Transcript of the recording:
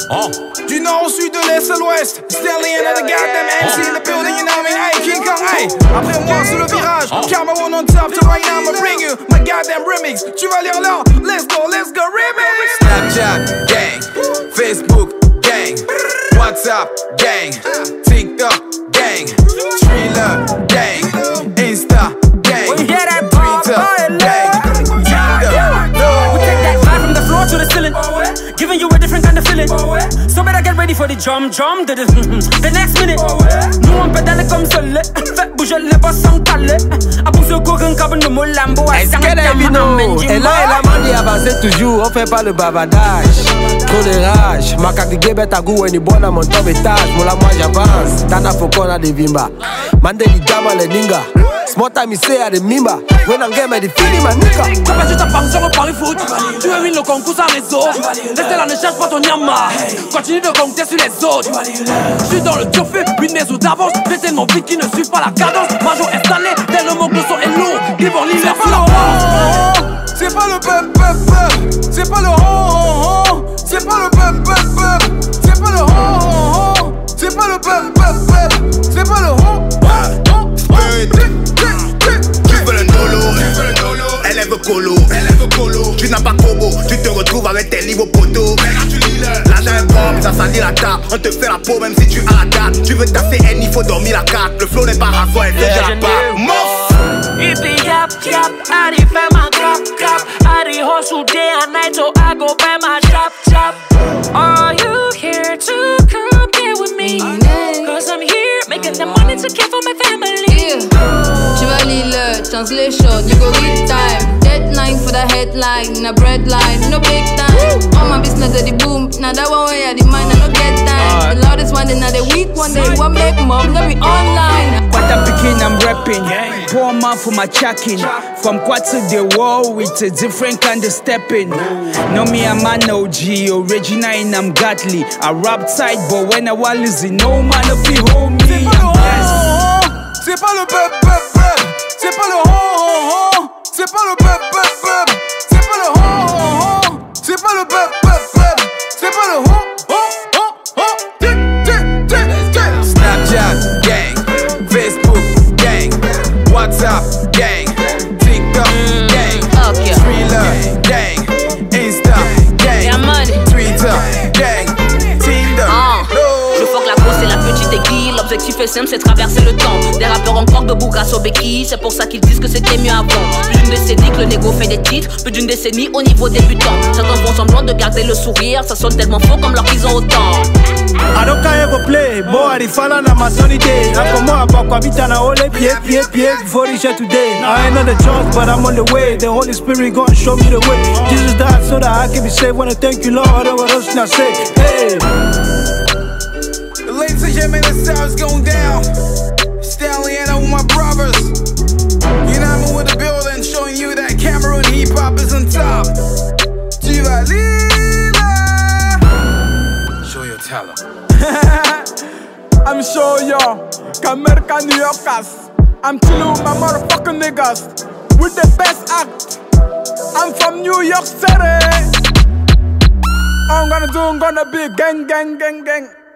Du nord au sud, de l'est à l'ouest. Stanley and the goddamn MC in the building, you know me. Hey, King Kong, hey. Après moi, sur le virage. Karma one on top, so right now I'ma bring you my goddamn remix. Tu vas lire là, let's go, remix. Snapchat, gang. Facebook, gang. WhatsApp, gang. TikTok, gang. Thriller, gang. Insta, gang. Twitter, gang. We take that vibe from the floor to the ceiling, giving you a different kind of feeling. So better get ready for the drum, the next minute. Nous on pédale comme seul, fait bouger les boss sans caler. A pousser au courant comme nous Lambo. Est-ce qu'elle est vino? Et là elle a mandi avancer toujours, on fait pas le bavardage. Trop de rage, makaki gebet a goût, ni bon à mon top étage. Moula moi j'avance, Tana Fokon a des vimba. Mande di jama le ninga. Small time il sait à des mimba. When I'm game, des fini ma nika. Comme je t'apprends sur le pari foot. Tu veux win le concours sans réseau. Restez là, ne cherche pas ton yama. Continue de compter sur les autres. Je suis dans le turfu, une maison d'avance. J'ai tellement vite qu'ils ne suivent pas la cadence. Major installé, tellement que le son est lourd. Ils vont l'hiver sous la porte. C'est pas le pep. C'est pas le ho. C'est pas le pep. C'est pas le ho. C'est pas le pep. C'est pas le ho. Tu veux le nolo, elle veut colo. Tu n'as pas combo, tu te retrouves avec tes livres poteaux. L'argent est propre, ça salit la table. On te fait la peau même si tu as la date. Tu veux taffer N, il faut dormir la carte. Le flow n'est pas rasoir, elle fait la part. Mof! Hippie yap, I did find my clap. I did hustle day and night, so I go buy my chop. Are you here to come here with me? Cause I'm here making the money to care for my family. Tu vas lire translation, you go read time. Deadline for the headline, a breadline, no big time. All my business at the boom, now that one way at the mind, I no get time. The loudest one, then the weak one, they want make more, let me online. What I'm picking, I'm rapping. Poor man for my checking. From quad to the wall with a different kind of stepping. No me, I'm an OG, original and I'm godly. I rap tight, but when I was losing, no man of the homie. C'est pas le pep. C'est pas le ho. C'est pas le pep. C'est pas le ho. C'est pas le pep. C'est pas le ho. Snapchat, gang. Facebook, gang. WhatsApp, gang. TikTok, gang. Thriller, gang. Insta, gang. Twitter, gang. Tinder, Je fuck la grosse et la petite aiguille. L'objectif est simple, c'est traverser le temps. Des rappeurs encore debout grâce aux béquilles. C'est pour ça qu'ils disent que c'était mieux avant. Plus d'une décennie que le négo fait des titres. Plus d'une décennie au niveau débutant. Certains font semblant de garder le sourire. Ça sonne tellement faux comme leur qu'ils ont autant. I don't care ever play, boy, I follow na my sunny day. I come on about Kwabita na ole, pie, before this year today. I ain't on the choice, but I'm on the way. The Holy Spirit gonna show me the way. Jesus died so that I can be saved. Wanna thank you, Lord, what else can I say? Hey. Ladies and gentlemen, the sound's going down. Stanley and with my brothers. You know I'm with the building, showing you that Cameroon hip hop is on top. Tu vas lila. Show your talent. I'm sure yo, Kamerka New Yorkers. I'm chillin' with my motherfucking niggas with the best act. I'm from New York City. I'm gonna be gang.